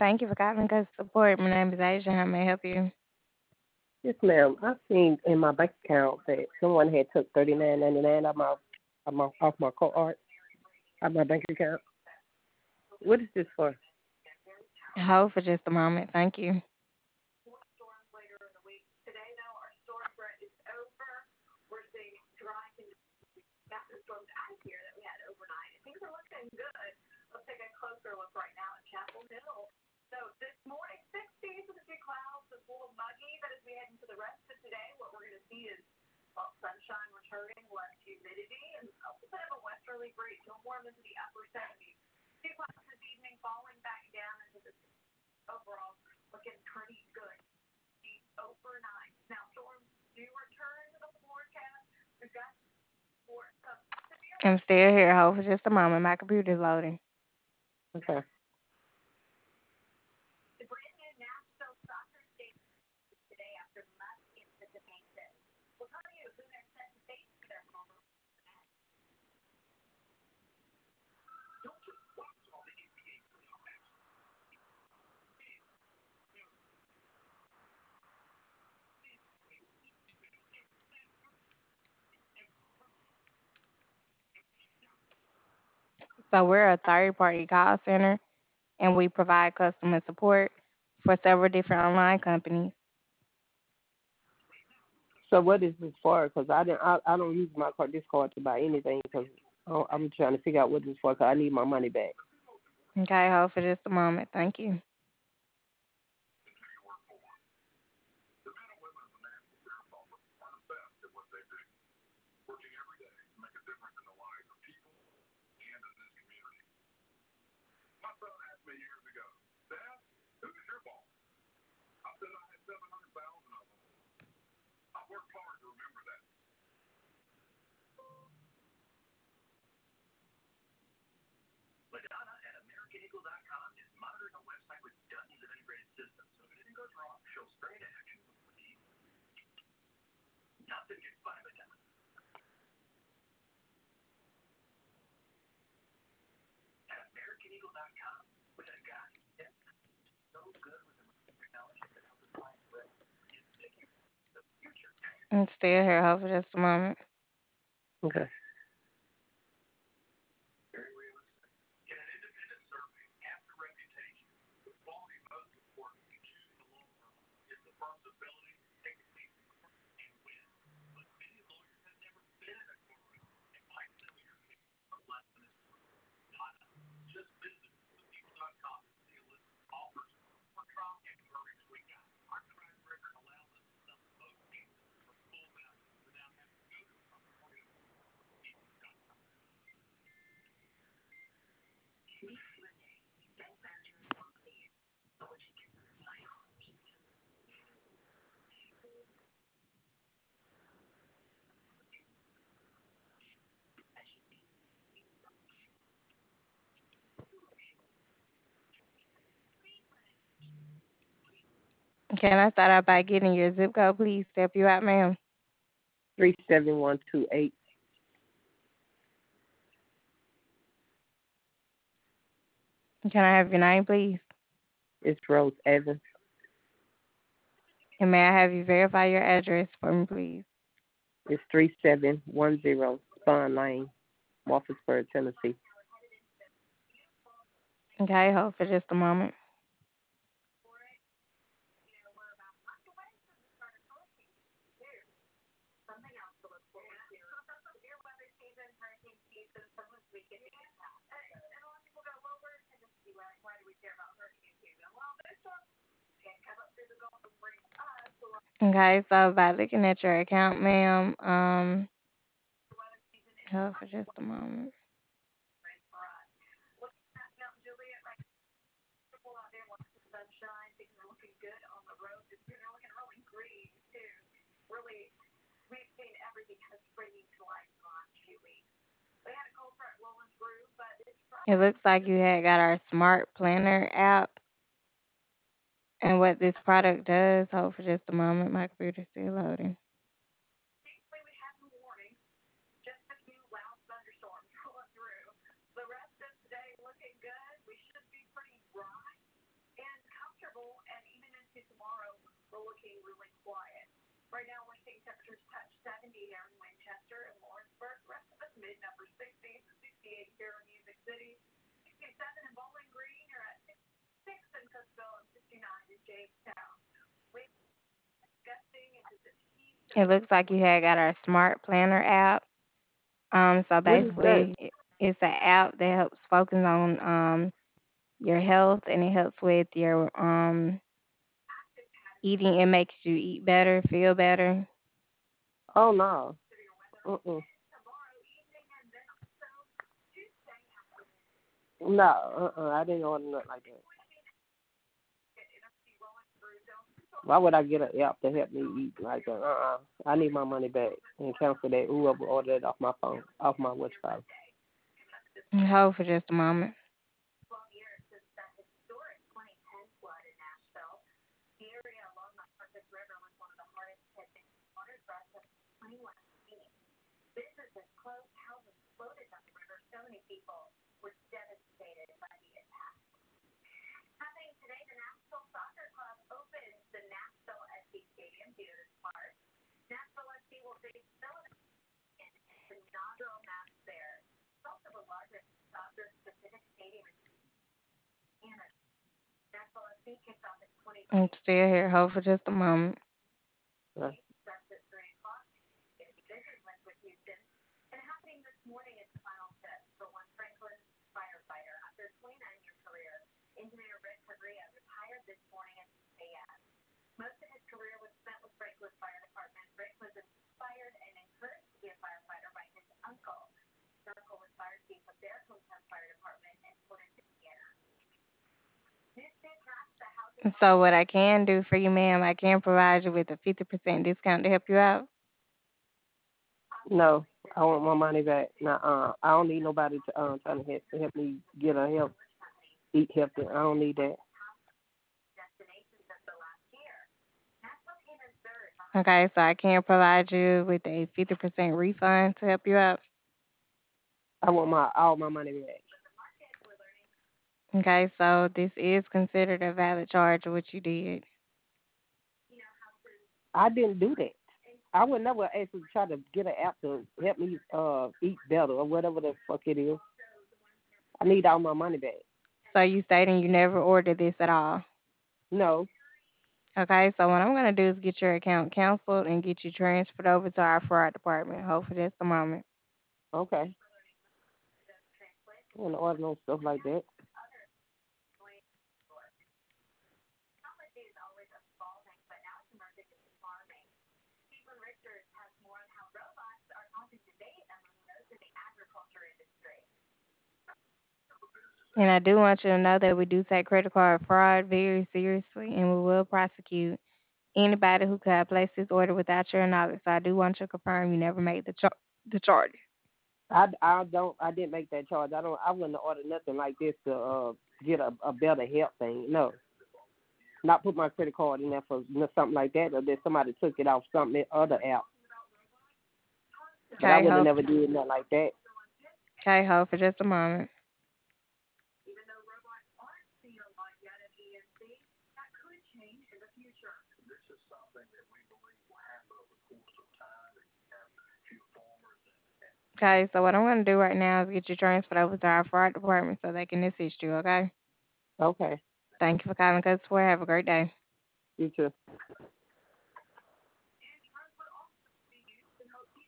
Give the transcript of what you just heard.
Thank you for calling Customer Support. My name is Asia. How may I help you? Yes, ma'am. I seen in my bank account that someone had took $39.99 off my card, out my bank account. What is this for? Hold for just a moment. Thank you. I'm still here. Hold for just a moment. My computer's loading. Okay. So we're a third party call center and we provide customer support for several different online companies. So what is this for? Because I don't use my card, this card to buy anything. Because I'm trying to figure out what this is for. Because I need my money back. Okay, hold for just a moment. Thank you. I'm still here. Hold for just a moment. Okay. Can I start out by getting your zip code, please? To help you out, ma'am. 37128. Can I have your name, please? It's Rose Evans. And may I have you verify your address for me, please? It's 3710 Spawn Lane, Moffinsburg, Tennessee. Okay, hold for just a moment. Okay, so by looking at your account, ma'am, hold for just a moment. It looks like you had got our Smart Planner app, and what this product does. Hold for just a moment. My computer's still loading. It looks like you had got our Smart Planner app. So What is that? basically, it's an app that helps focus on your health and it helps with your eating. It makes you eat better, feel better. Oh no. Mm-mm. No, I didn't order nothing like that. Why would I get an app to help me eat like that? I need my money back and cancel that. Whoever ordered it off my phone, off my watch card. Hold for just a moment. I'm still here. Hold for just a moment. Uh, So what I can do for you, ma'am, I can provide you with a 50% discount to help you out. no, I want my money back. I don't need nobody to trying to help me get a help eat healthy. I don't need that. Okay, so I can provide you with a 50% refund to help you out. I want my all my money back. Okay, so this is considered a valid charge of what you did. I didn't do that. I would never actually try to get an app to help me eat better or whatever the fuck it is. I need all my money back. So you stating you never ordered this at all. No, Okay, so what I'm gonna do is get your account canceled and get you transferred over to our fraud department. Hold for just a moment. okay. I want to order no stuff like that. And I do want you to know that we do take credit card fraud very seriously and we will prosecute anybody who could have placed this order without your knowledge. So I do want you to confirm you never made the charge. I didn't make that charge. I wouldn't order nothing like this to get a better health thing. No, not put my credit card in there for something like that, or that somebody took it off something other app. But I Okay, would have hold. never did nothing like that. Okay, hold for just a moment. Okay, so what I'm gonna do right now is get you transferred over to our fraud department so they can assist you. Okay. Okay, Thank you for calling Customer. Have a great day. you too.